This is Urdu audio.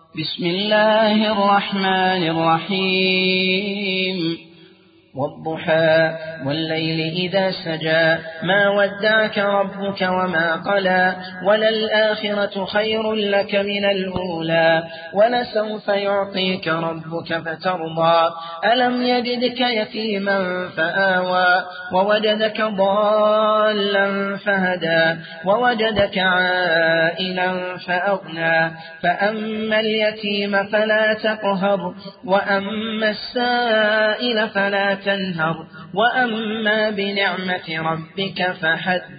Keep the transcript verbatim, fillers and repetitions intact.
بسم الله الرحمن الرحيم والضحى والليل إذا سجى ما ودعك ربك وما قلى وللآخرة خير لك من الأولى ولسوف يعطيك ربك فترضى ألم يجدك يتيما فآوى ووجدك ضالا فهدى ووجدك عائلا فأغنى فأما اليتيم فلا تقهر وأما السائل فلا تنهر وأما بنعمة ربك فحدث.